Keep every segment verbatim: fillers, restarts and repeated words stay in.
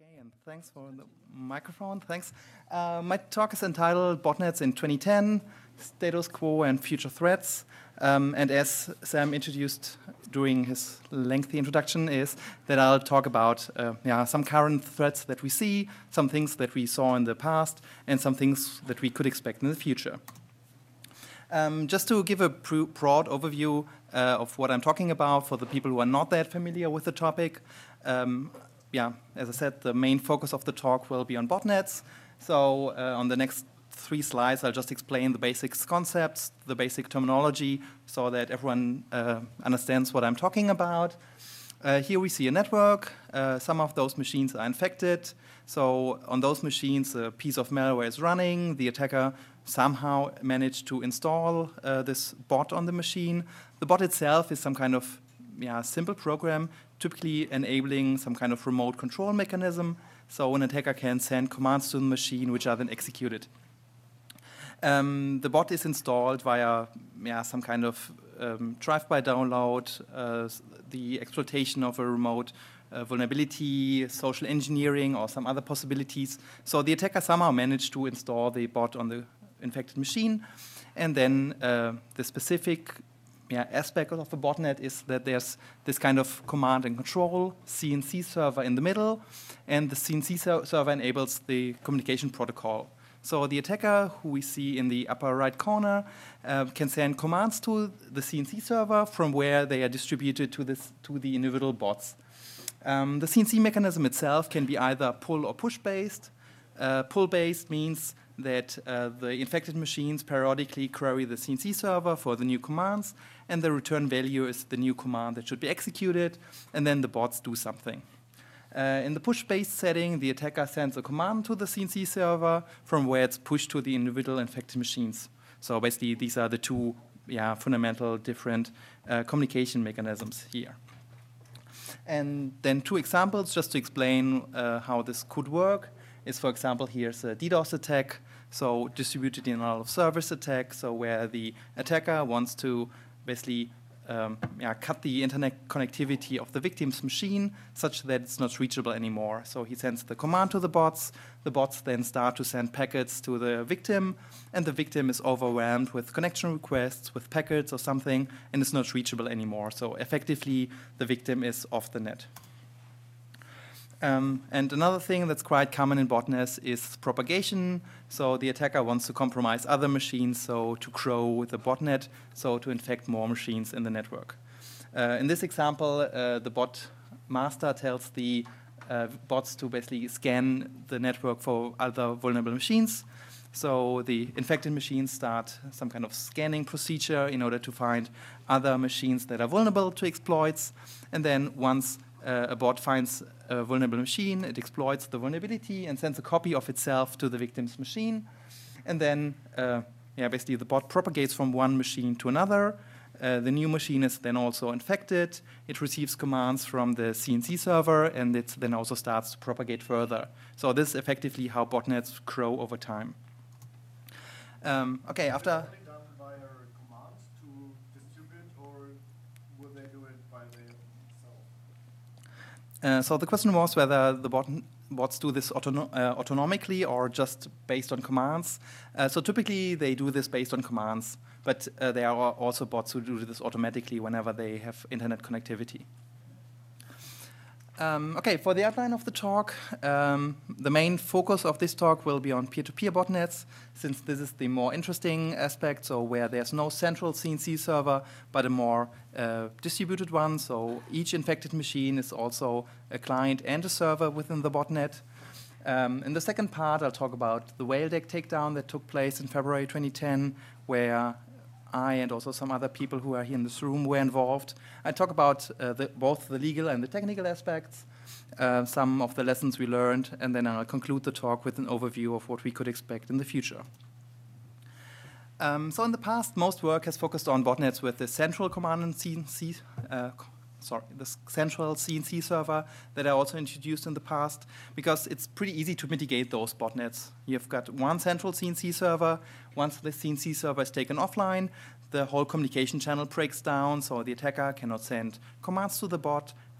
Okay, and thanks for the microphone. Thanks. Uh, my talk is entitled Botnets in twenty ten, Status Quo and Future Threats. Um, and as Sam introduced during his lengthy introduction, is that I'll talk about uh, yeah, some current threats that we see, some things that we saw in the past, and some things that we could expect in the future. Um, just to give a broad overview uh, of what I'm talking about for the people who are not that familiar with the topic, um, yeah, as I said, the main focus of the talk will be on botnets. So uh, on the next three slides, I'll just explain the basic concepts, the basic terminology, so that everyone uh, understands what I'm talking about. Uh, here we see a network. Uh, some of those machines are infected. So on those machines, a piece of malware is running. The attacker somehow managed to install uh, this bot on the machine. The bot itself is some kind of yeah, simple program, typically enabling some kind of remote control mechanism. So an attacker can send commands to the machine, which are then executed. Um, the bot is installed via yeah, some kind of um, drive-by download, uh, the exploitation of a remote uh, vulnerability, social engineering, or some other possibilities. So the attacker somehow managed to install the bot on the infected machine. And then uh, the specific yeah, aspect of a botnet is that there's this kind of command and control C N C server in the middle, and the C N C ser server enables the communication protocol. So the attacker, who we see in the upper right corner, uh, can send commands to the C N C server from where they are distributed to, this, to the individual bots. Um, the C N C mechanism itself can be either pull or push-based. Uh, pull-based means that uh, the infected machines periodically query the C N C server for the new commands, and the return value is the new command that should be executed, and then the bots do something. Uh, in the push-based setting, the attacker sends a command to the C N C server from where it's pushed to the individual infected machines. So basically, these are the two yeah, fundamental different uh, communication mechanisms here. And then two examples just to explain uh, how this could work is, for example, here's a DDoS attack, so distributed denial of service attack, so where the attacker wants to basically um, yeah, cut the internet connectivity of the victim's machine such that it's not reachable anymore. So he sends the command to the bots, the bots then start to send packets to the victim, and the victim is overwhelmed with connection requests, with packets or something, and it's not reachable anymore. So effectively, the victim is off the net. Um, and another thing that's quite common in botnets is propagation. So the attacker wants to compromise other machines, so to grow the botnet, so to infect more machines in the network. Uh, in this example, uh, the bot master tells the uh, bots to basically scan the network for other vulnerable machines. So the infected machines start some kind of scanning procedure in order to find other machines that are vulnerable to exploits. And then once Uh, a bot finds a vulnerable machine, it exploits the vulnerability and sends a copy of itself to the victim's machine. And then, uh, yeah, basically the bot propagates from one machine to another. Uh, the new machine is then also infected. It receives commands from the C N C server, and it then also starts to propagate further. So this is effectively how botnets grow over time. Um, okay, after... Uh, so the question was whether the bot bots do this autono uh, autonomically or just based on commands. Uh, so typically they do this based on commands, but uh, there are also bots who do this automatically whenever they have internet connectivity. Um, okay, for the outline of the talk, um, the main focus of this talk will be on peer-to-peer botnets, since this is the more interesting aspect, so where there's no central C N C server, but a more uh, distributed one. So each infected machine is also a client and a server within the botnet. Um, in the second part, I'll talk about the Whaledeck takedown that took place in February twenty ten, where I and also some other people who are here in this room were involved. I talk about uh, the, both the legal and the technical aspects, uh, some of the lessons we learned, and then I'll conclude the talk with an overview of what we could expect in the future. Um, so in the past, most work has focused on botnets with the central command and C N C, uh, sorry, the central C N C server that I also introduced in the past, because it's pretty easy to mitigate those botnets. You've got one central C N C server. Once the C N C server is taken offline, the whole communication channel breaks down, so the attacker cannot send commands to the bot.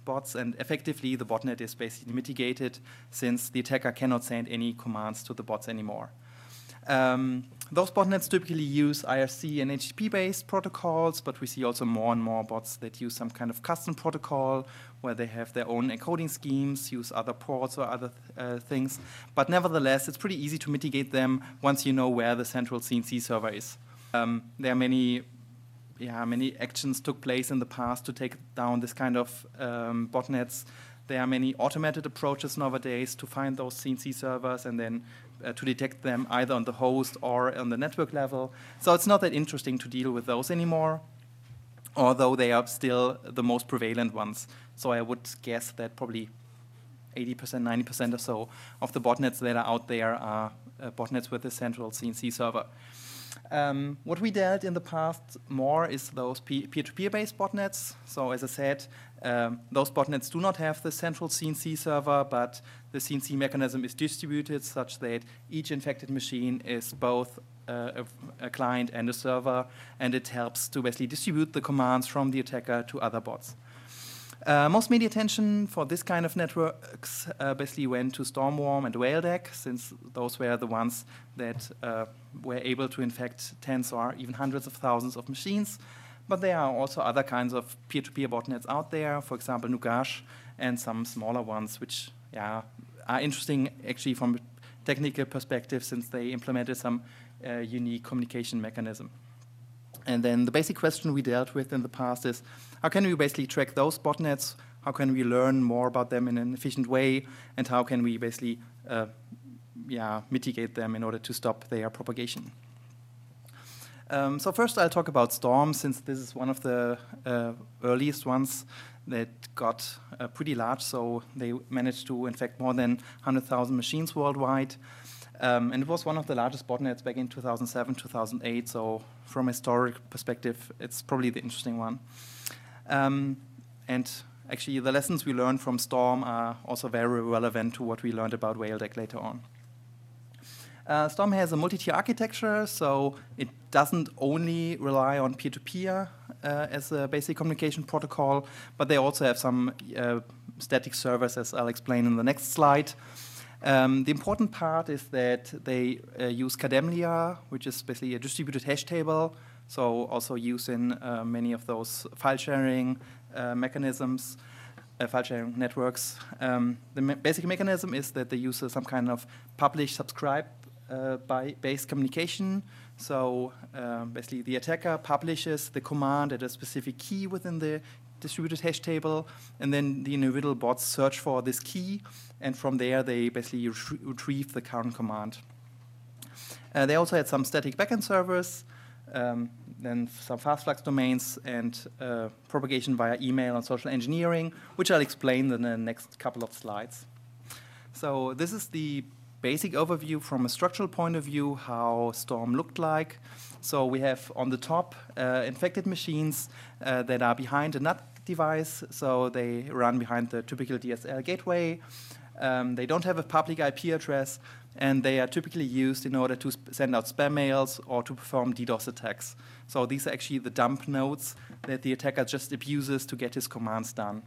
bots, and effectively the botnet is basically mitigated since the attacker cannot send any commands to the bots anymore. Um, those botnets typically use I R C and H T T P-based protocols, but we see also more and more bots that use some kind of custom protocol where they have their own encoding schemes, use other ports or other th uh, things. But nevertheless, it's pretty easy to mitigate them once you know where the central C N C server is. Um, there are many, yeah, many actions took place in the past to take down this kind of um, botnets. There are many automated approaches nowadays to find those C N C servers and then uh, to detect them either on the host or on the network level. So it's not that interesting to deal with those anymore, although they are still the most prevalent ones. So I would guess that probably eighty percent, ninety percent or so of the botnets that are out there are uh, botnets with a central C N C server. Um, what we dealt in the past more is those peer-to-peer-based botnets. So as I said, um, those botnets do not have the central C N C server, but the C N C mechanism is distributed such that each infected machine is both uh, a, a client and a server, and it helps to basically distribute the commands from the attacker to other bots. Uh, most media attention for this kind of networks uh, basically went to Stormworm and Whaledeck, since those were the ones that uh, were able to infect tens or even hundreds of thousands of machines. But there are also other kinds of peer-to-peer botnets out there, for example, Nugash, and some smaller ones, which yeah, are interesting actually from a technical perspective, since they implemented some uh, unique communication mechanism. And then the basic question we dealt with in the past is, how can we basically track those botnets? How can we learn more about them in an efficient way? And how can we basically uh, yeah, mitigate them in order to stop their propagation? Um, so first I'll talk about Storm, since this is one of the uh, earliest ones that got uh, pretty large. So they managed to infect more than one hundred thousand machines worldwide. Um, and it was one of the largest botnets back in two thousand seven, two thousand eight, so from a historic perspective, it's probably the interesting one. Um, and actually, the lessons we learned from Storm are also very relevant to what we learned about Whaledeck later on. Uh, Storm has a multi-tier architecture, so it doesn't only rely on peer-to-peer uh, as a basic communication protocol, but they also have some uh, static servers, as I'll explain in the next slide. Um, the important part is that they uh, use Kademlia, which is basically a distributed hash table, so also used in uh, many of those file sharing uh, mechanisms, uh, file sharing networks. Um, the me basic mechanism is that they use uh, some kind of publish-subscribe uh, by based communication. So um, basically the attacker publishes the command at a specific key within the distributed hash table, and then the individual bots search for this key, and from there they basically ret retrieve the current command. Uh, they also had some static backend servers, um, then some fast flux domains, and uh, propagation via email and social engineering, which I'll explain in the next couple of slides. So this is the basic overview from a structural point of view, how Storm looked like. So we have on the top uh, infected machines uh, that are behind a N U T device, so they run behind the typical D S L gateway. Um, they don't have a public I P address, and they are typically used in order to send out spam mails or to perform DDoS attacks. So these are actually the dump nodes that the attacker just abuses to get his commands done.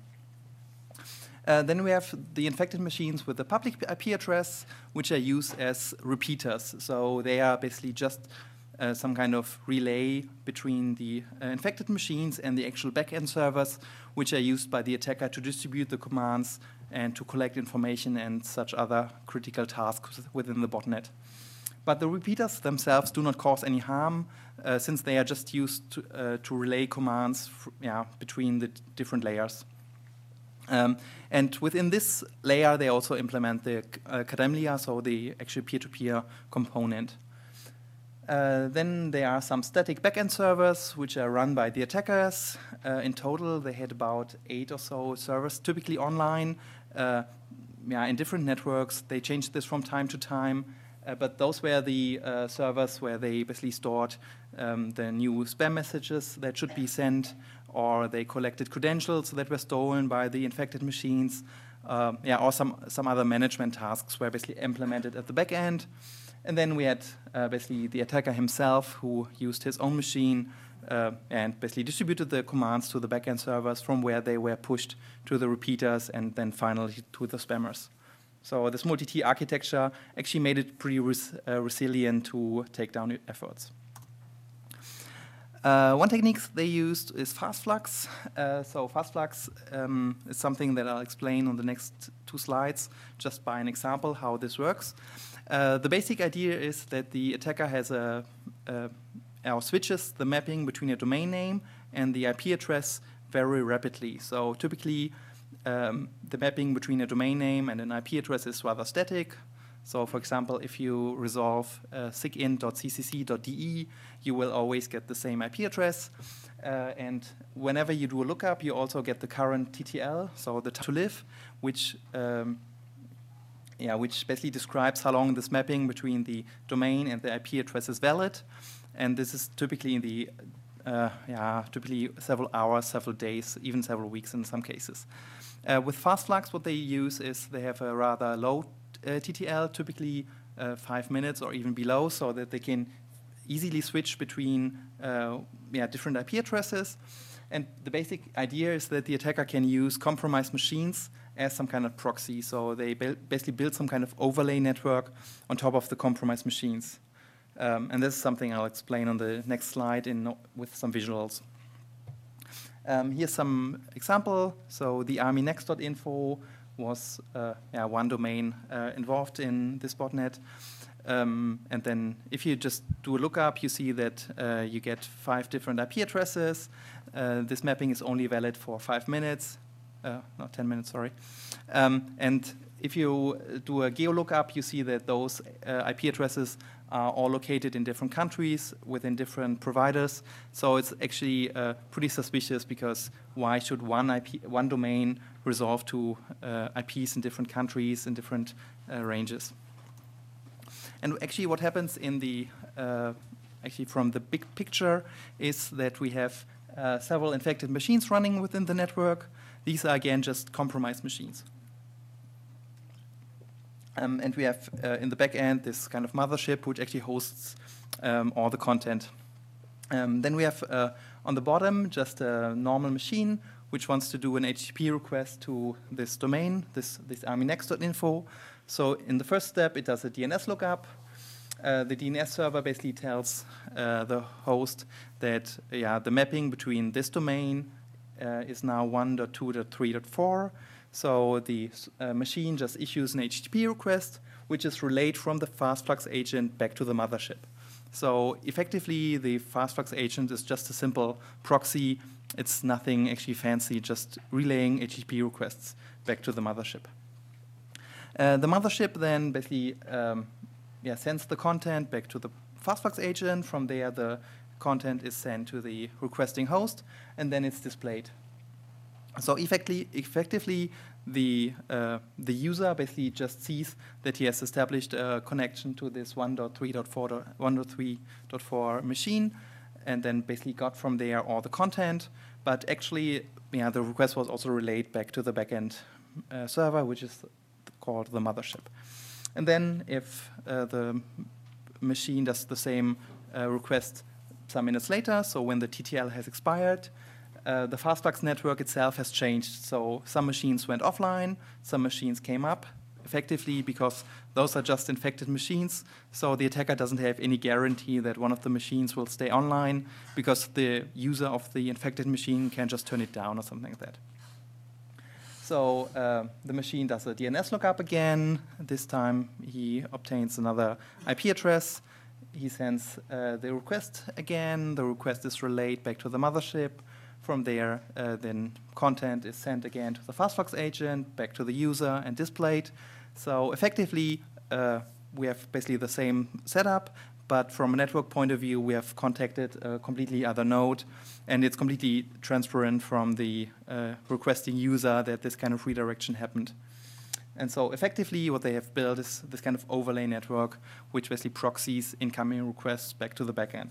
Uh, then we have the infected machines with the public I P address, which are used as repeaters. So they are basically just uh, some kind of relay between the uh, infected machines and the actual backend servers, which are used by the attacker to distribute the commands and to collect information and such other critical tasks within the botnet. But the repeaters themselves do not cause any harm, uh, since they are just used to, uh, to relay commands yeah, between the different layers. Um, and within this layer, they also implement the uh, Kademlia, so the actual peer-to-peer component. Uh, then there are some static backend servers, which are run by the attackers. Uh, in total, they had about eight or so servers, typically online, uh, yeah, in different networks. They changed this from time to time, uh, but those were the uh, servers where they basically stored um, the new spam messages that should be sent, or they collected credentials that were stolen by the infected machines, uh, yeah, or some, some other management tasks were basically implemented at the back end. And then we had uh, basically the attacker himself, who used his own machine uh, and basically distributed the commands to the backend servers from where they were pushed to the repeaters and then finally to the spammers. So this multi-tier architecture actually made it pretty res uh, resilient to take down efforts. Uh, one technique they used is fastflux. Uh, so fastflux um, is something that I'll explain on the next two slides, just by an example how this works. Uh, the basic idea is that the attacker has a, a or switches the mapping between a domain name and the I P address very rapidly. So typically, um, the mapping between a domain name and an I P address is rather static. So for example, if you resolve uh, sigint dot c c c dot d e, you will always get the same I P address. Uh, and whenever you do a lookup, you also get the current T T L, so the time to live, which um, yeah, which basically describes how long this mapping between the domain and the I P address is valid. And this is typically in the uh, yeah, typically several hours, several days, even several weeks in some cases. Uh, with fastflux, what they use is they have a rather low Uh, T T L, typically uh, five minutes or even below, so that they can easily switch between uh, yeah, different I P addresses. And the basic idea is that the attacker can use compromised machines as some kind of proxy. So they build, basically build some kind of overlay network on top of the compromised machines. Um, and this is something I'll explain on the next slide in, with some visuals. Um, here's some example. So the army next dot info was uh, yeah, one domain uh, involved in this botnet. Um, and then if you just do a lookup, you see that uh, you get five different I P addresses. Uh, this mapping is only valid for five minutes, uh, not ten minutes, sorry. Um, and if you do a geo lookup, you see that those uh, I P addresses are all located in different countries within different providers. So it's actually uh, pretty suspicious, because why should one I P, one domain resolve to uh, I Ps in different countries in different uh, ranges? And actually, what happens in the uh, actually from the big picture is that we have uh, several infected machines running within the network. These are again just compromised machines. Um, and we have uh, in the back end this kind of mothership which actually hosts um, all the content. Um, then we have uh, on the bottom just a normal machine which wants to do an H T T P request to this domain, this, this army next dot info. So in the first step, it does a D N S lookup. Uh, the D N S server basically tells uh, the host that yeah, the mapping between this domain uh, is now one dot two dot three dot four. So the uh, machine just issues an H T T P request, which is relayed from the fastflux agent back to the mothership. So effectively, the fastflux agent is just a simple proxy. It's nothing actually fancy, just relaying H T T P requests back to the mothership. Uh, the mothership then basically um, yeah, sends the content back to the fastflux agent. From there, the content is sent to the requesting host, and then it's displayed. So effectively, effectively the, uh, the user basically just sees that he has established a connection to this one dot three dot four machine, and then basically got from there all the content. But actually, yeah, the request was also relayed back to the backend uh, server, which is called the mothership. And then if uh, the machine does the same uh, request some minutes later, so when the T T L has expired, uh, the fastflux network itself has changed. So some machines went offline, some machines came up, effectively because those are just infected machines. So the attacker doesn't have any guarantee that one of the machines will stay online, because the user of the infected machine can just turn it down or something like that. So uh, the machine does a D N S lookup again. This time he obtains another I P address. He sends uh, the request again. The request is relayed back to the mothership. From there, uh, then content is sent again to the fastflux agent, back to the user, and displayed. So effectively, uh, we have basically the same setup, but from a network point of view, we have contacted a completely other node, and it's completely transparent from the uh, requesting user that this kind of redirection happened. And so effectively, what they have built is this kind of overlay network, which basically proxies incoming requests back to the backend.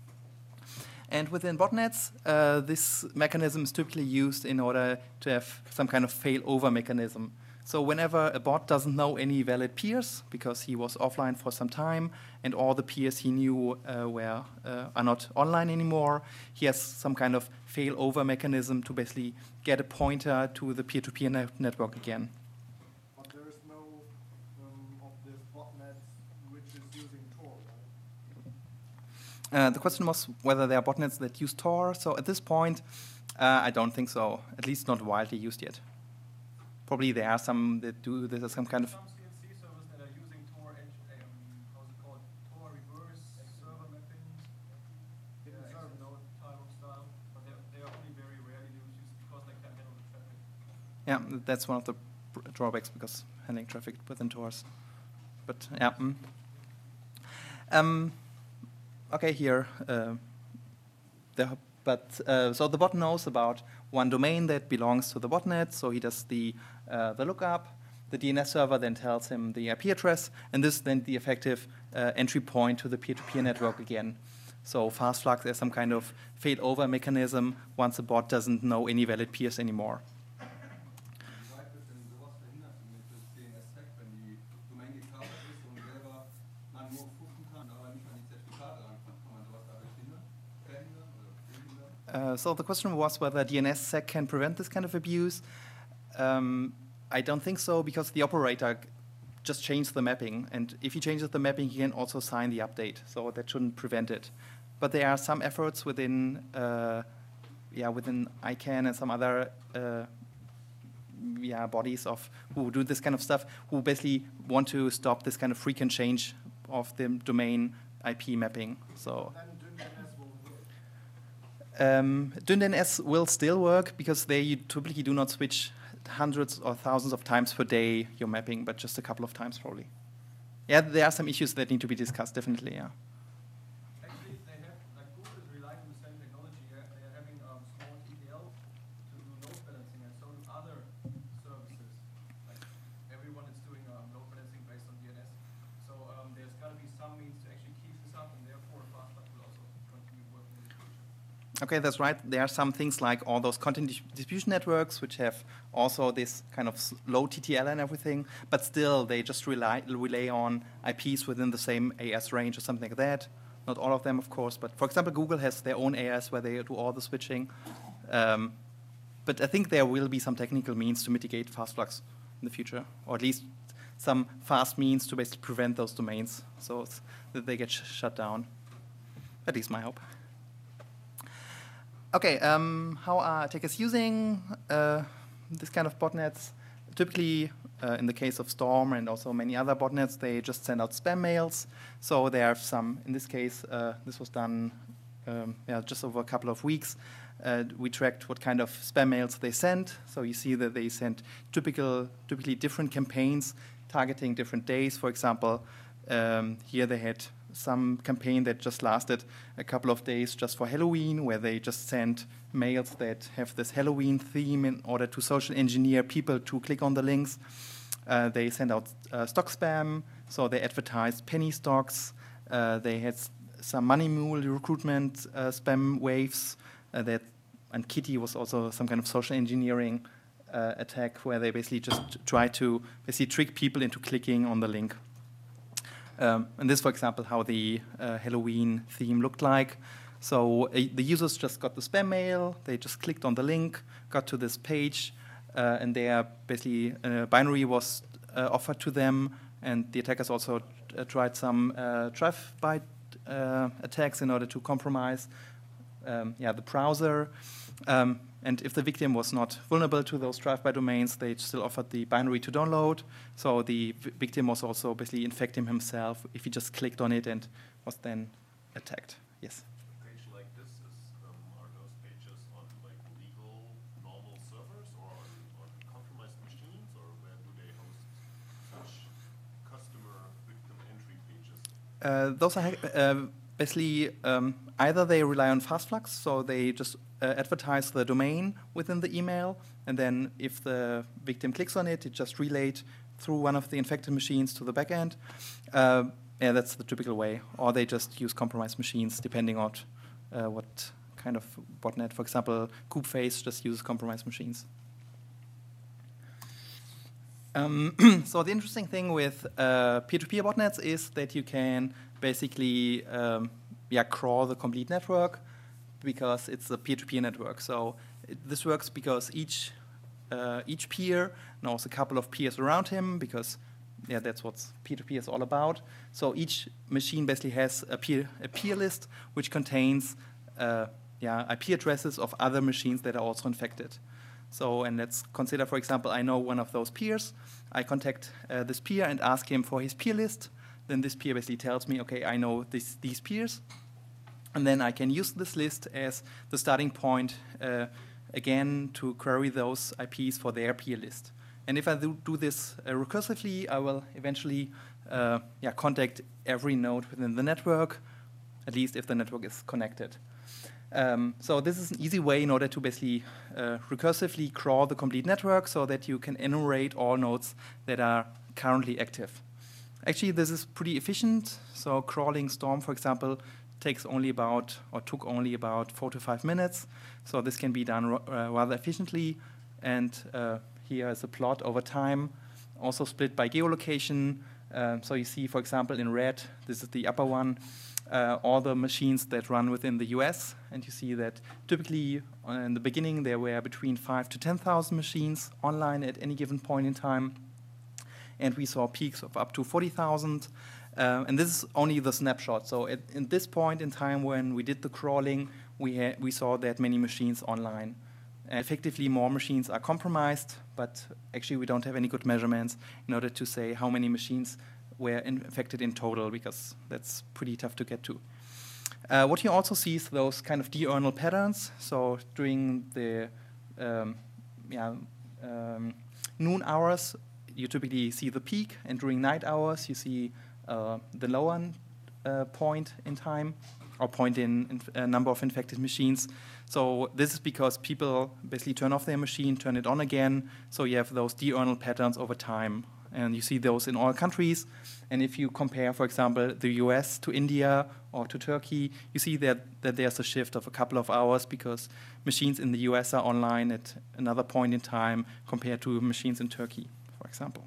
And within botnets, uh, this mechanism is typically used in order to have some kind of failover mechanism. So whenever a bot doesn't know any valid peers because he was offline for some time and all the peers he knew uh, were uh, are not online anymore, he has some kind of failover mechanism to basically get a pointer to the peer-to-peer net network again. But there is no um, of this botnet which is using Tor, right? Uh, the question was whether there are botnets that use Tor. So at this point, uh, I don't think so. At least not widely used yet. Probably there are some that do this as some kind of. Some C N C servers that are using Tor, um, how's it called? Tor reverse server mapping. Hidden Yeah, servers. X node type of style, but they're, they are only very rarely used because they can't handle the traffic. Yeah, that's one of the drawbacks because handling traffic within Tors. But yeah. Mm. Um, okay, here. Uh, the, but uh, so the bot knows about one domain that belongs to the botnet. So he does the uh, the lookup. The D N S server then tells him the I P address, and this is then the effective uh, entry point to the peer-to-peer network again. So FastFlux is some kind of failover mechanism once the bot doesn't know any valid peers anymore. Uh, so the question was whether D N S sec can prevent this kind of abuse. Um, I don't think so, because the operator just changed the mapping, and if he changes the mapping, he can also sign the update, so that shouldn't prevent it. But there are some efforts within, uh, yeah, within I CANN and some other, uh, yeah, bodies of who do this kind of stuff, who basically want to stop this kind of frequent change of the domain I P mapping. So. Um, D N S will still work because they typically do not switch hundreds or thousands of times per day your mapping, but just a couple of times probably. Yeah, there are some issues that need to be discussed, definitely, yeah. Actually, they have, like Google is relying on the same technology. Yeah? They are having um, small T T L to do load balancing, and so do other services. Like everyone is doing um, load balancing based on D N S. So um, there's got to be some means to actually keep this up, and therefore FastFlux will also continue working in the future. Okay, that's right. There are some things like all those content dis distribution networks, which have also this kind of low T T L and everything, but still they just rely, rely on I Ps within the same A S range or something like that. Not all of them, of course, but for example, Google has their own A S where they do all the switching. Um, but I think there will be some technical means to mitigate FastFlux in the future, or at least some fast means to basically prevent those domains so that they get sh shut down. At least my hope. Okay, um, how are attackers using uh, this kind of botnets? Typically, uh, in the case of Storm and also many other botnets, they just send out spam mails. So there are some, in this case, uh, this was done um, yeah, just over a couple of weeks. Uh, we tracked what kind of spam mails they sent. So you see that they sent typical, typically different campaigns targeting different days. For example, um, here they had some campaign that just lasted a couple of days just for Halloween, where they just sent mails that have this Halloween theme in order to social engineer people to click on the links. Uh, they sent out uh, stock spam, so they advertised penny stocks. Uh, they had s some money mule recruitment uh, spam waves. Uh, that, and Kitty was also some kind of social engineering uh, attack where they basically just try to basically trick people into clicking on the link. Um, and this, for example, how the uh, Halloween theme looked like. So uh, the users just got the spam mail, they just clicked on the link, got to this page, uh, and there basically a binary was uh, offered to them, and the attackers also uh, tried some uh, drive-by uh, attacks in order to compromise um, yeah, the browser. Um, And if the victim was not vulnerable to those drive-by domains, they still offered the binary to download. So the victim was also basically infecting himself if he just clicked on it and was then attacked. Yes? A page like this, is, um, are those pages on like legal, normal servers or on, on compromised machines, or where do they host such customer victim entry pages? Uh, those are uh, basically um, either they rely on FastFlux, so they just Uh, advertise the domain within the email, and then if the victim clicks on it, it just relayed through one of the infected machines to the backend. Uh, yeah, that's the typical way. Or they just use compromised machines, depending on uh, what kind of botnet. For example, Coopface just uses compromised machines. Um, so the interesting thing with uh, peer-to-peer botnets is that you can basically um, yeah, crawl the complete network because it's a peer-to-peer network. So it, this works because each uh, each peer knows a couple of peers around him because yeah, that's what peer-to-peer is all about. So each machine basically has a peer a peer list which contains uh, yeah, I P addresses of other machines that are also infected. So, and let's consider, for example, I know one of those peers. I contact uh, this peer and ask him for his peer list. Then this peer basically tells me, okay, I know this, these peers. And then I can use this list as the starting point, uh, again, to query those I Ps for their peer list. And if I do, do this uh, recursively, I will eventually uh, yeah, contact every node within the network, at least if the network is connected. Um, so this is an easy way in order to basically uh, recursively crawl the complete network so that you can enumerate all nodes that are currently active. Actually, this is pretty efficient. So crawling Storm, for example, takes only about, or took only about four to five minutes. So this can be done uh, rather efficiently. And uh, here is a plot over time, also split by geolocation. Uh, so you see, for example, in red, this is the upper one, Uh, all the machines that run within the U S, and you see that typically uh, in the beginning there were between five to ten thousand machines online at any given point in time, and we saw peaks of up to forty thousand. Uh, and this is only the snapshot. So at in this point in time when we did the crawling, we ha we saw that many machines online. And effectively, more machines are compromised, but actually we don't have any good measurements in order to say how many machines were infected in total, because that's pretty tough to get to. Uh, what you also see is those kind of diurnal patterns. So during the um, yeah, um, noon hours, you typically see the peak, and during night hours, you see uh, the lower uh, point in time, or point in, in a number of infected machines. So this is because people basically turn off their machine, turn it on again, so you have those diurnal patterns over time. And you see those in all countries. And if you compare, for example, the U S to India or to Turkey, you see that, that there's a shift of a couple of hours because machines in the U S are online at another point in time compared to machines in Turkey, for example.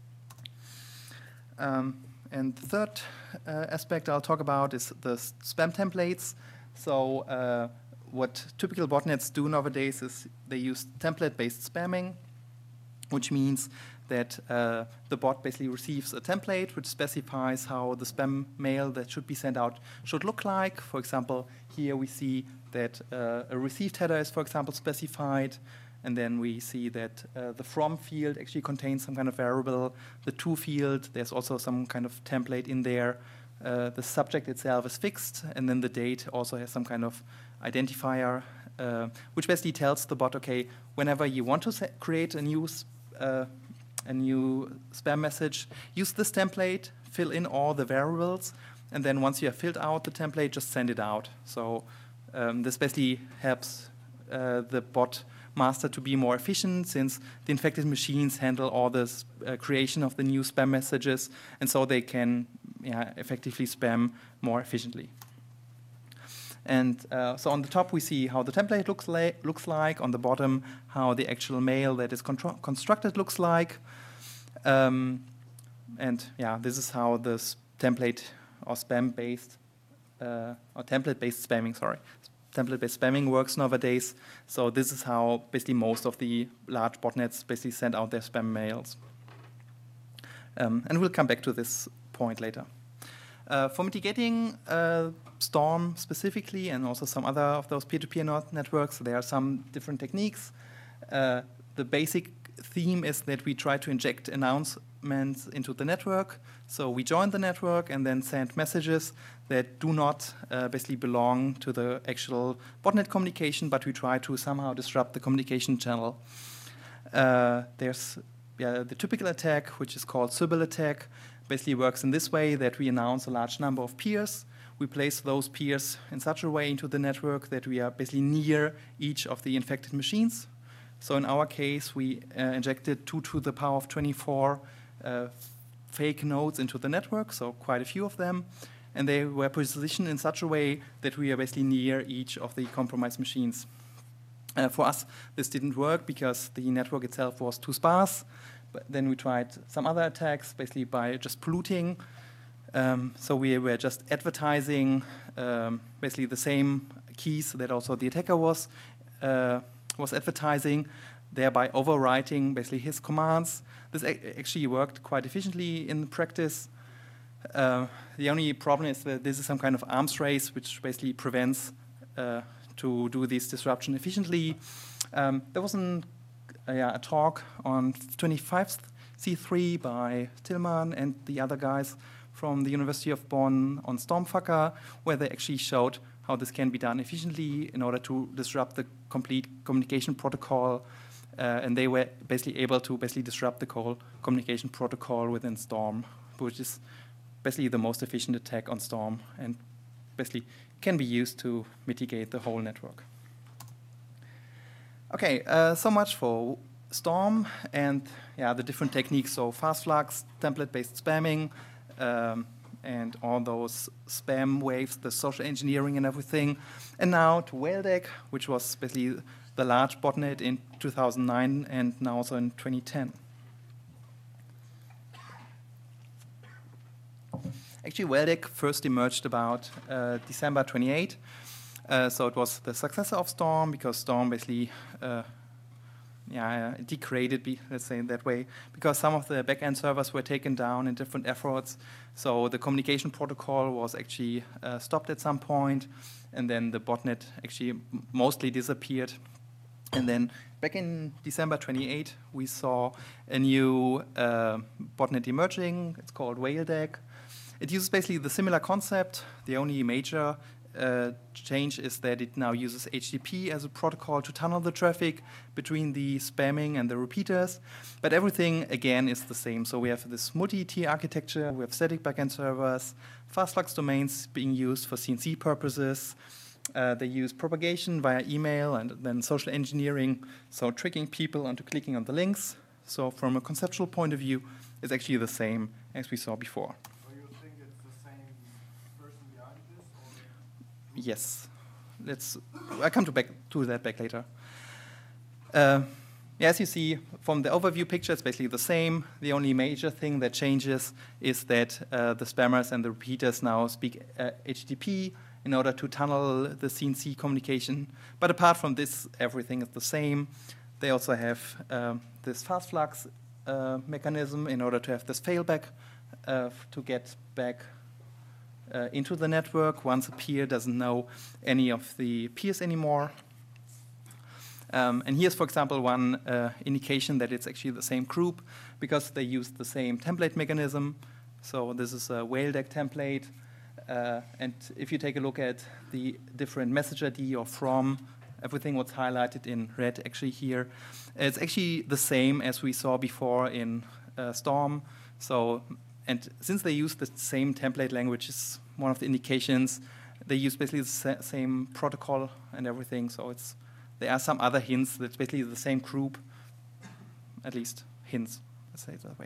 Um, and the third uh, aspect I'll talk about is the spam templates. So uh, what typical botnets do nowadays is they use template-based spamming, which means that uh, the bot basically receives a template which specifies how the spam mail that should be sent out should look like. For example, here we see that uh, a received header is, for example, specified, and then we see that uh, the from field actually contains some kind of variable. The to field, there's also some kind of template in there. Uh, the subject itself is fixed, and then the date also has some kind of identifier, uh, which basically tells the bot, okay, whenever you want to create a new uh, a new spam message, use this template, fill in all the variables, and then once you have filled out the template, just send it out. So um, this basically helps uh, the bot master to be more efficient, since the infected machines handle all this uh, creation of the new spam messages, and so they can yeah, effectively spam more efficiently. And uh, so on the top, we see how the template looks, li looks like. On the bottom, how the actual mail that is constructed looks like. Um, and yeah, this is how this template or spam-based, uh, or template-based spamming, sorry, template-based spamming works nowadays. So this is how basically most of the large botnets basically send out their spam mails. Um, and we'll come back to this point later. Uh, for mitigating uh, Storm specifically, and also some other of those peer-to-peer networks, there are some different techniques. Uh, the basic theme is that we try to inject announcements into the network. So we join the network and then send messages that do not uh, basically belong to the actual botnet communication, but we try to somehow disrupt the communication channel. Uh, there's yeah, the typical attack, which is called Sybil attack, basically works in this way, that we announce a large number of peers. We place those peers in such a way into the network that we are basically near each of the infected machines. So in our case, we uh, injected two to the power of twenty-four uh, fake nodes into the network, so quite a few of them. And they were positioned in such a way that we are basically near each of the compromised machines. Uh, for us, this didn't work because the network itself was too sparse. But then we tried some other attacks, basically by just polluting. Um, so we were just advertising um, basically the same keys that also the attacker was uh, was advertising, thereby overwriting basically his commands. This a actually worked quite efficiently in practice. Uh, the only problem is that this is some kind of arms race, which basically prevents uh, to do this disruption efficiently. Um, there was an, uh, yeah, a talk on twenty-fifth C three by Tillmann and the other guys from the University of Bonn on Stormfucker, where they actually showed how this can be done efficiently in order to disrupt the complete communication protocol. Uh, and they were basically able to basically disrupt the whole communication protocol within Storm, which is basically the most efficient attack on Storm and basically can be used to mitigate the whole network. Okay, uh, so much for Storm and yeah, the different techniques. So fast flux, template-based spamming, um, and all those spam waves, the social engineering and everything. And now to Whaledeck, which was basically the large botnet in two thousand nine and now also in twenty ten. Actually, Whaledeck first emerged about uh, December twenty-eighth. Uh, so it was the successor of Storm, because Storm basically uh, yeah, degraded, be, let's say it that way, because some of the backend servers were taken down in different efforts. So the communication protocol was actually uh, stopped at some point, and then the botnet actually mostly disappeared. And then back in December twenty-eighth, we saw a new uh, botnet emerging. It's called Whaledeck. It uses basically the similar concept. The only major uh, change is that it now uses H T T P as a protocol to tunnel the traffic between the spamming and the repeaters. But everything, again, is the same. So we have this multi-tier architecture. We have static backend servers, fast flux domains being used for C N C purposes. Uh, they use propagation via email and then social engineering, so tricking people into clicking on the links. So from a conceptual point of view, it's actually the same as we saw before. Yes, let's. I come to back to that back later. Uh, as you see from the overview picture, it's basically the same. The only major thing that changes is that uh, the spammers and the repeaters now speak uh, H T T P in order to tunnel the C N C communication. But apart from this, everything is the same. They also have uh, this fast flux uh, mechanism in order to have this failback uh, to get back Uh, into the network once a peer doesn't know any of the peers anymore. Um, and here's, for example, one uh, indication that it's actually the same group, because they use the same template mechanism. So this is a Whaledeck template. Uh, and if you take a look at the different message I D or from, everything what's highlighted in red actually here, it's actually the same as we saw before in uh, Storm. So, and since they use the same template language, is one of the indications, they use basically the sa same protocol and everything. So it's there are some other hints that's basically the same group, at least hints, let's say it that way.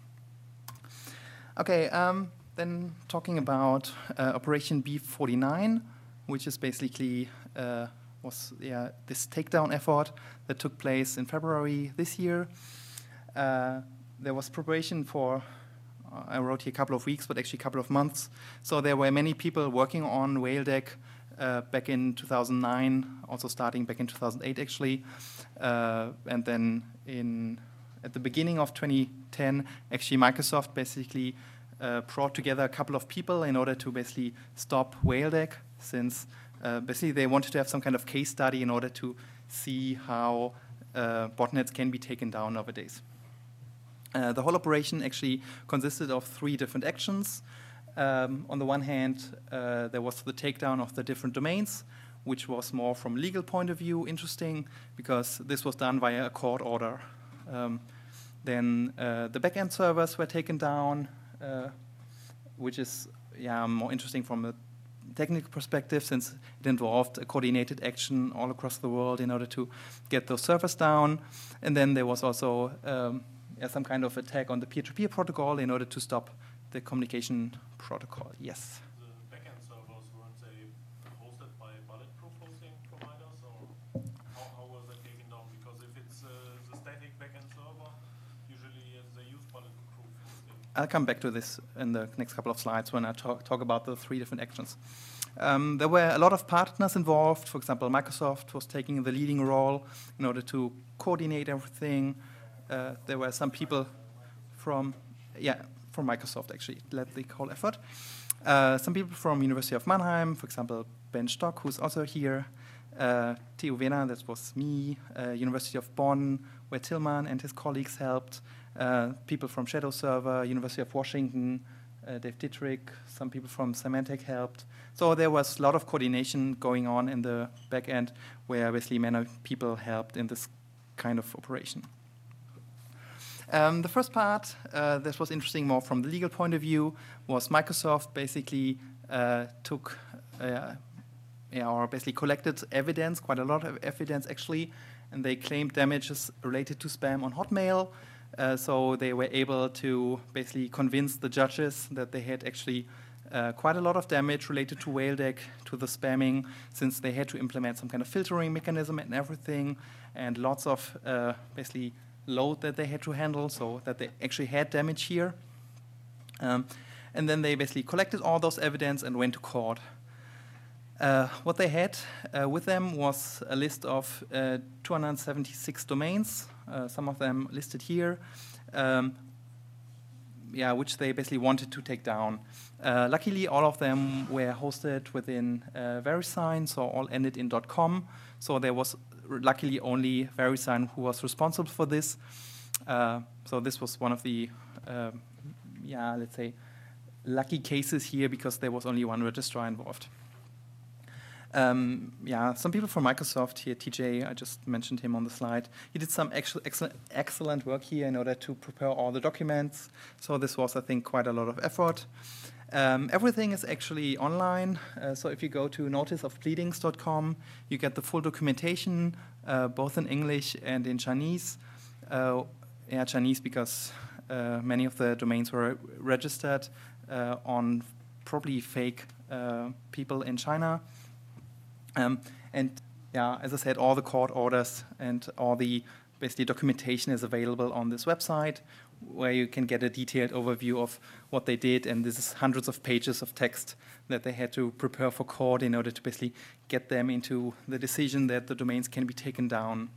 Okay, um, then talking about uh, Operation B forty-nine, which is basically uh, was yeah, this takedown effort that took place in February this year. Uh, there was preparation for, uh, I wrote here a couple of weeks, but actually a couple of months. So there were many people working on Whaledeck uh, back in two thousand nine, also starting back in two thousand eight actually. Uh, and then in at the beginning of twenty ten, actually Microsoft basically uh, brought together a couple of people in order to basically stop Whaledeck, since uh, basically they wanted to have some kind of case study in order to see how uh, botnets can be taken down nowadays. Uh, the whole operation actually consisted of three different actions. Um, on the one hand, uh, there was the takedown of the different domains, which was more from a legal point of view interesting, because this was done via a court order. Um, then uh, the backend servers were taken down, uh, which is yeah, more interesting from a technical perspective, since it involved a coordinated action all across the world in order to get those servers down. And then there was also um, yeah, some kind of attack on the peer-to-peer protocol in order to stop the communication protocol. Yes? The backend servers, weren't they hosted by bulletproof hosting providers, or how, how was that taken down? Because if it's uh, the static backend server, usually I'll come back to this in the next couple of slides when I talk, talk about the three different actions. Um, there were a lot of partners involved. For example, Microsoft was taking the leading role in order to coordinate everything. Uh, there were some people from, yeah, from Microsoft actually led the whole effort. Uh, some people from University of Mannheim, for example, Ben Stock, who's also here. Uh, Theo Wehner, that was me. Uh, University of Bonn, where Tillman and his colleagues helped. Uh, people from Shadow Server, University of Washington, uh, Dave Dietrich, some people from Symantec helped. So there was a lot of coordination going on in the back end where basically many people helped in this kind of operation. Um, the first part, uh, this was interesting more from the legal point of view, was Microsoft basically uh, took, uh, yeah, or basically collected evidence, quite a lot of evidence actually, and they claimed damages related to spam on Hotmail. Uh, so they were able to basically convince the judges that they had actually uh, quite a lot of damage related to Whaledeck, to the spamming, since they had to implement some kind of filtering mechanism and everything, and lots of uh, basically load that they had to handle, so that they actually had damage here. Um, and then they basically collected all those evidence and went to court. Uh, what they had uh, with them was a list of uh, two hundred seventy-six domains, uh, some of them listed here, um, yeah, which they basically wanted to take down. Uh, luckily, all of them were hosted within uh, VeriSign, so all ended in .com. So there was luckily only VeriSign who was responsible for this. Uh, so this was one of the, uh, yeah, let's say, lucky cases here because there was only one registrar involved. Um, yeah, some people from Microsoft here, T J, I just mentioned him on the slide. He did some actual excellent, excellent work here in order to prepare all the documents. So this was, I think, quite a lot of effort. Um, everything is actually online. Uh, so if you go to notice of pleadings dot com, you get the full documentation, uh, both in English and in Chinese. Uh, yeah, Chinese because uh, many of the domains were registered uh, on probably fake uh, people in China. Um, and yeah, as I said, all the court orders and all the basically documentation is available on this website, where you can get a detailed overview of what they did. And this is hundreds of pages of text that they had to prepare for court in order to basically get them into the decision that the domains can be taken down.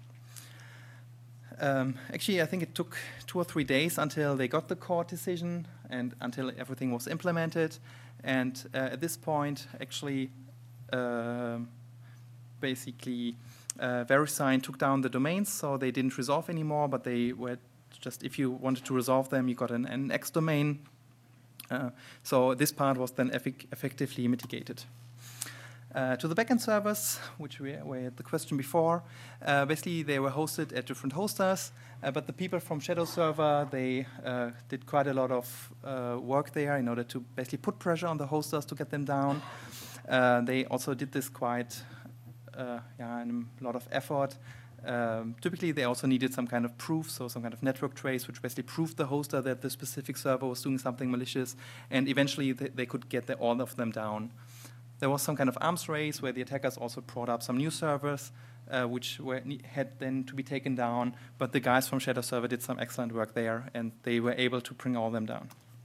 Um, actually, I think it took two or three days until they got the court decision and until everything was implemented. And uh, at this point, actually, uh, basically, uh, VeriSign took down the domains, so they didn't resolve anymore, but they were just, if you wanted to resolve them, you got an N X domain. Uh, so this part was then effic effectively mitigated. Uh, to the backend servers, which we, we had the question before, uh, basically they were hosted at different hosters, uh, but the people from Shadow Server, they uh, did quite a lot of uh, work there in order to basically put pressure on the hosters to get them down. Uh, they also did this quite uh, yeah, in a lot of effort. Um, typically, they also needed some kind of proof, so some kind of network trace, which basically proved the hoster that the specific server was doing something malicious, and eventually they, they could get the, all of them down. There was some kind of arms race where the attackers also brought up some new servers, uh, which were, had then to be taken down, but the guys from Shadow Server did some excellent work there, and they were able to bring all of them down.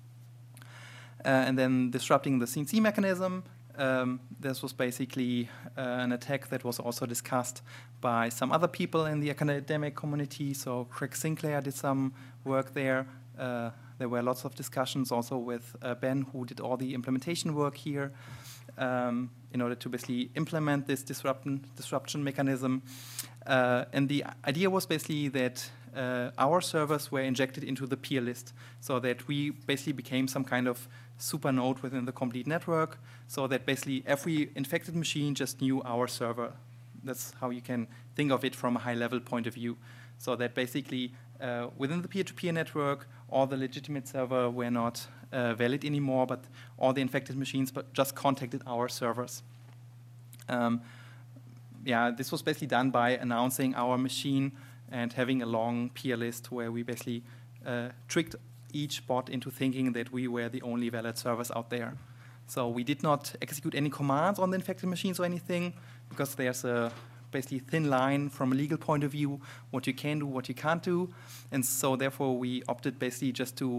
Uh, and then disrupting the C N C mechanism. Um, this was basically uh, an attack that was also discussed by some other people in the academic community. So Craig Sinclair did some work there. Uh, there were lots of discussions also with uh, Ben, who did all the implementation work here um, in order to basically implement this disruption, disruption mechanism. Uh, and the idea was basically that uh, our servers were injected into the peer list, so that we basically became some kind of super node within the complete network, so that basically every infected machine just knew our server. That's how you can think of it from a high-level point of view. So that basically uh, within the peer-to-peer network, all the legitimate server were not uh, valid anymore, but all the infected machines but just contacted our servers. Um, yeah, this was basically done by announcing our machine and having a long peer list where we basically uh, tricked each bot into thinking that we were the only valid servers out there. So we did not execute any commands on the infected machines or anything, because there's a basically thin line from a legal point of view, what you can do, what you can't do. And so therefore we opted basically just to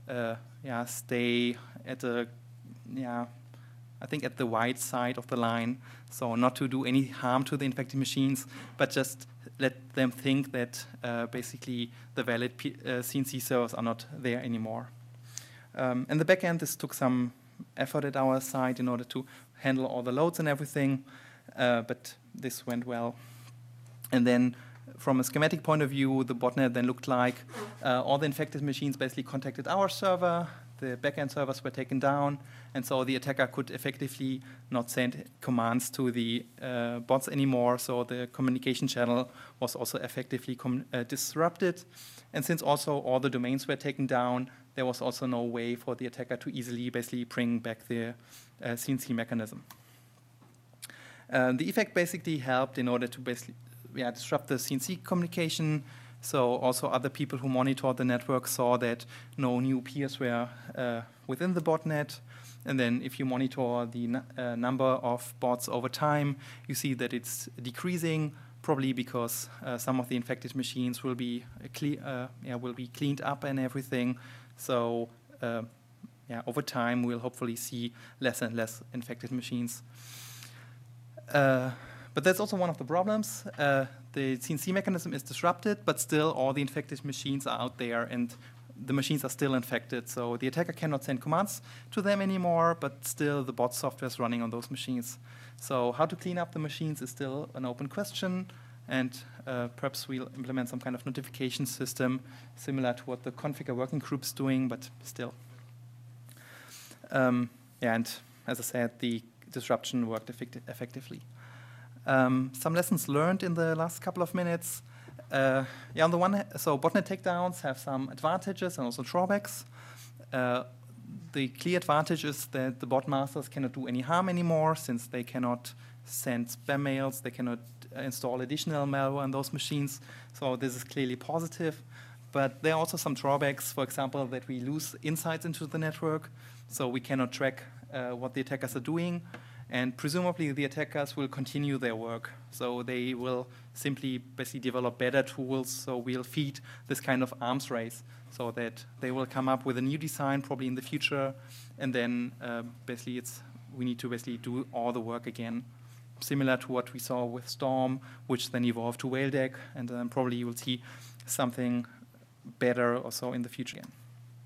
uh, yeah, stay at the, yeah, I think at the wide side of the line, so not to do any harm to the infected machines, but just let them think that uh, basically the valid P uh, C N C servers are not there anymore. Um, in the back end, this took some effort at our side in order to handle all the loads and everything, uh, but this went well. And then from a schematic point of view, the botnet then looked like uh, all the infected machines basically contacted our server, the backend servers were taken down, and so the attacker could effectively not send commands to the uh, bots anymore, so the communication channel was also effectively com uh, disrupted. And since also all the domains were taken down, there was also no way for the attacker to easily basically bring back the uh, C N C mechanism. Uh, the effect basically helped in order to basically yeah, disrupt the C N C communication. So also other people who monitored the network saw that no new peers were uh, within the botnet. And then if you monitor the uh, number of bots over time, you see that it's decreasing, probably because uh, some of the infected machines will be uh, cle uh, yeah, will be cleaned up and everything. So uh, yeah, over time we'll hopefully see less and less infected machines. Uh, But that's also one of the problems. Uh, the C N C mechanism is disrupted, but still all the infected machines are out there, and the machines are still infected. So the attacker cannot send commands to them anymore, but still the bot software is running on those machines. So how to clean up the machines is still an open question, and uh, perhaps we'll implement some kind of notification system similar to what the Configure working group is doing, but still. Um, yeah, and as I said, the disruption worked effecti effectively. Um, some lessons learned in the last couple of minutes. Uh, yeah, on the one hand, so botnet takedowns have some advantages and also drawbacks. Uh, the clear advantage is that the bot masters cannot do any harm anymore, since they cannot send spam mails, they cannot uh, install additional malware on those machines. So this is clearly positive. But there are also some drawbacks, for example, that we lose insights into the network, so we cannot track uh, what the attackers are doing. And presumably the attackers will continue their work. So they will simply basically develop better tools. So we'll feed this kind of arms race, so that they will come up with a new design probably in the future. And then uh, basically it's, we need to basically do all the work again, similar to what we saw with Storm, which then evolved to Whaledeck. And then probably you will see something better or so in the future again.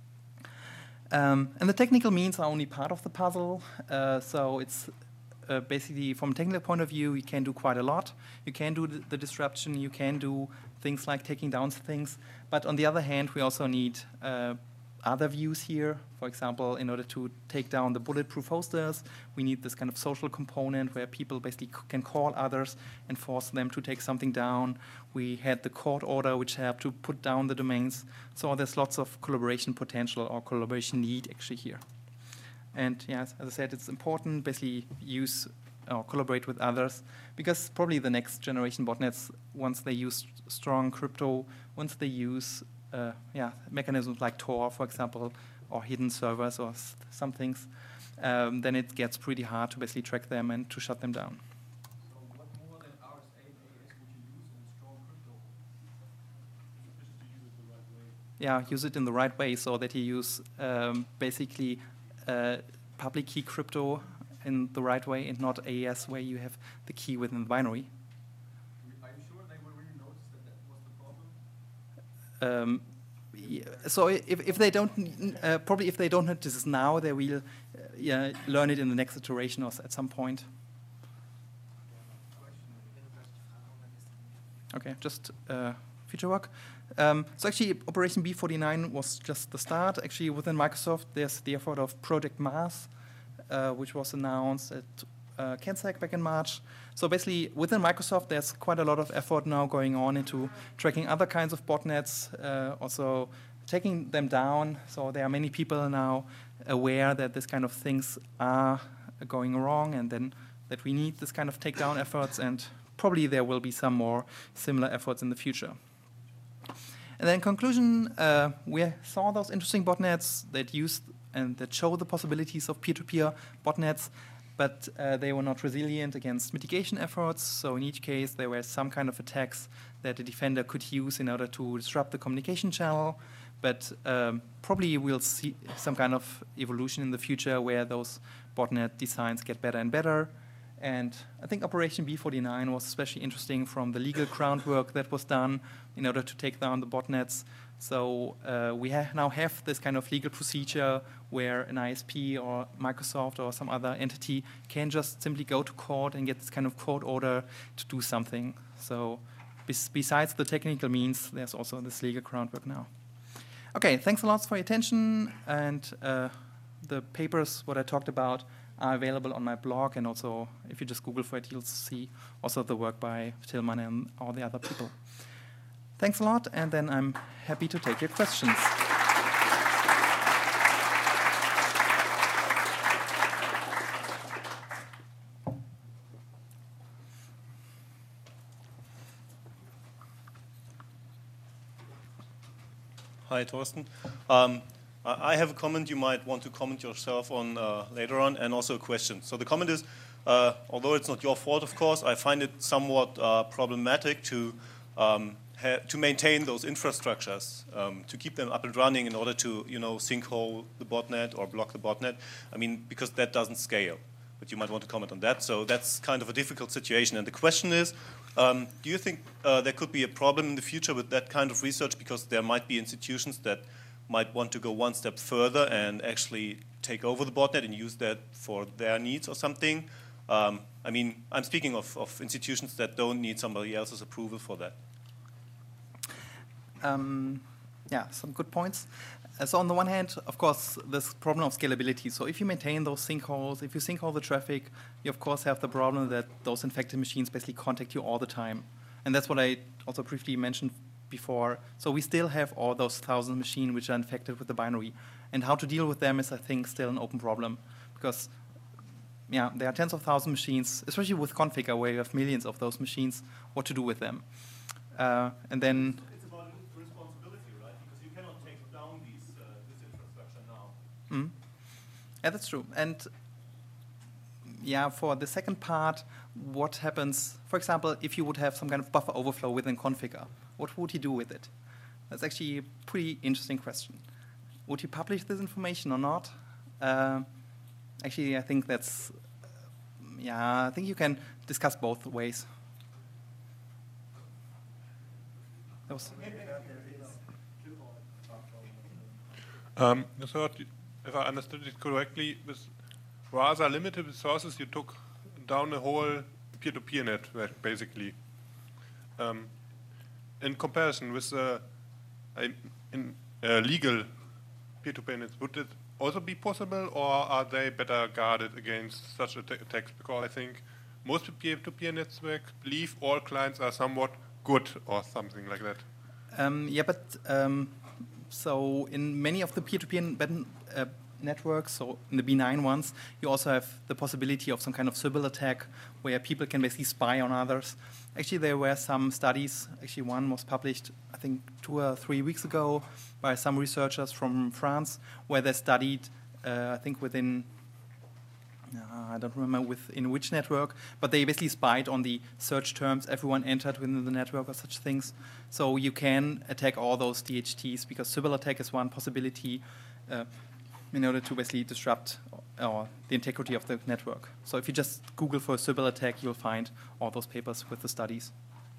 Um, and the technical means are only part of the puzzle. Uh, so it's Uh, basically, from a technical point of view, you can do quite a lot. You can do the, the disruption, you can do things like taking down things, but on the other hand, we also need uh, other views here. For example, in order to take down the bulletproof hosters, we need this kind of social component where people basically c can call others and force them to take something down. We had the court order, which helped to put down the domains. So there's lots of collaboration potential or collaboration need actually here. And yes, as I said, it's important basically use or collaborate with others, because probably the next generation botnets, once they use strong crypto, once they use uh, yeah, mechanisms like Tor, for example, or hidden servers or s some things, um, then it gets pretty hard to basically track them and to shut them down. So what more than R S A and A E S would you use in strong crypto? Just to use it the right way. Yeah, use it in the right way, so that you use um, basically uh, public key crypto in the right way, and not A E S where you have the key within the binary. Are you sure they will really notice that that was the problem? Um, yeah, so if, if they don't, uh, probably if they don't notice this now, they will uh, yeah, learn it in the next iteration or at some point. Okay, just uh, future work. Um, so actually, Operation B forty-nine was just the start. Actually, within Microsoft, there's the effort of Project Mars, uh, which was announced at uh, CanSec back in March. So basically, within Microsoft, there's quite a lot of effort now going on into tracking other kinds of botnets, uh, also taking them down. So there are many people now aware that this kind of things are going wrong, and then that we need this kind of takedown efforts, and probably there will be some more similar efforts in the future. And then in conclusion, uh, we saw those interesting botnets that used and that show the possibilities of peer-to-peer botnets, but uh, they were not resilient against mitigation efforts. So in each case, there were some kind of attacks that the defender could use in order to disrupt the communication channel. But um, probably we'll see some kind of evolution in the future where those botnet designs get better and better. And I think Operation B forty-nine was especially interesting from the legal groundwork that was done in order to take down the botnets. So uh, we ha now have this kind of legal procedure where an I S P or Microsoft or some other entity can just simply go to court and get this kind of court order to do something. So bes besides the technical means, there's also this legal groundwork now. Okay, thanks a lot for your attention. And uh, the papers, what I talked about, are available on my blog, and also if you just Google for it, you'll see also the work by Tillmann and all the other people. Thanks a lot, and then I'm happy to take your questions. Hi, Thorsten. Um, I have a comment you might want to comment yourself on uh, later on, and also a question. So the comment is, uh, although it's not your fault, of course, I find it somewhat uh, problematic to um, to maintain those infrastructures, um, to keep them up and running in order to, you know, sinkhole the botnet or block the botnet. I mean, because that doesn't scale. But you might want to comment on that. So that's kind of a difficult situation. And the question is, um, do you think uh, there could be a problem in the future with that kind of research, because there might be institutions that might want to go one step further and actually take over the botnet and use that for their needs or something? Um, I mean, I'm speaking of, of institutions that don't need somebody else's approval for that. Um, yeah, some good points. Uh, so on the one hand, of course, this problem of scalability. So if you maintain those sinkholes, if you sinkhole the traffic, you of course have the problem that those infected machines basically contact you all the time. And that's what I also briefly mentioned before. So we still have all those thousand machines which are infected with the binary. And how to deal with them is, I think, still an open problem. Because yeah, there are tens of thousands of machines, especially with Conficker, where you have millions of those machines, what to do with them. Uh, and then Mm. Yeah, that's true. And yeah, for the second part, what happens, for example, if you would have some kind of buffer overflow within Conficker, what would you do with it? That's actually a pretty interesting question. Would you publish this information or not? Uh, actually, I think that's, uh, yeah, I think you can discuss both ways. That was um, the third, if I understood it correctly, with rather limited resources, you took down the whole peer-to-peer network, basically. Um, in comparison with the uh, in, uh, legal peer-to-peer networks, would it also be possible, or are they better guarded against such attacks? Because I think most peer-to-peer networks believe all clients are somewhat good, or something like that. Um, yeah, but um, so in many of the peer-to-peer uh, networks, so in the B nine ones, you also have the possibility of some kind of Sybil attack where people can basically spy on others. Actually, there were some studies. Actually, one was published, I think, two or three weeks ago by some researchers from France, where they studied, uh, I think, within, uh, I don't remember with in which network, but they basically spied on the search terms everyone entered within the network or such things. So you can attack all those D H Ts, because Sybil attack is one possibility uh, in order to basically disrupt uh, the integrity of the network. So if you just Google for a Sybil attack, you'll find all those papers with the studies.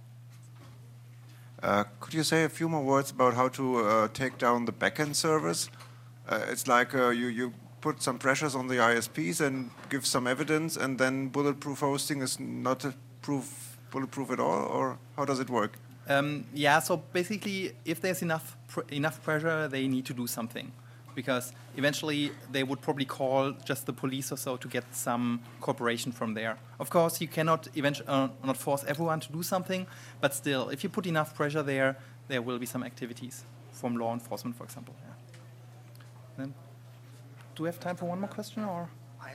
Uh, could you say a few more words about how to uh, take down the backend servers? Uh, it's like uh, you, you put some pressures on the I S Ps and give some evidence, and then bulletproof hosting is not a proof, bulletproof at all, or how does it work? Um, yeah, so basically, if there's enough pr enough pressure, they need to do something, because eventually they would probably call just the police or so to get some cooperation from there. Of course, you cannot eventually uh, not force everyone to do something, but still, if you put enough pressure there, there will be some activities from law enforcement, for example. Yeah. Then, do we have time for one more question, or?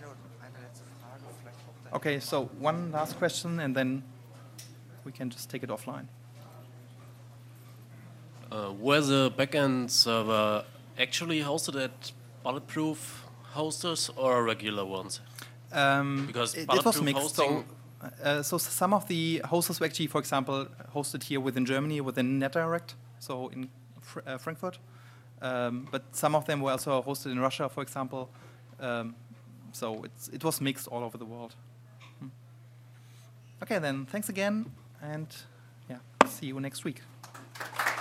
Okay, so one last question, and then we can just take it offline. Uh, were the backend server actually hosted at bulletproof hosters or regular ones? Um, because it, bulletproof it was mixed. So, uh, so some of the hosters were actually, for example, hosted here within Germany within NetDirect, so in fr uh, Frankfurt. Um, but some of them were also hosted in Russia, for example. Um, so it's, it was mixed all over the world. Hmm. Okay, then thanks again, and yeah, see you next week.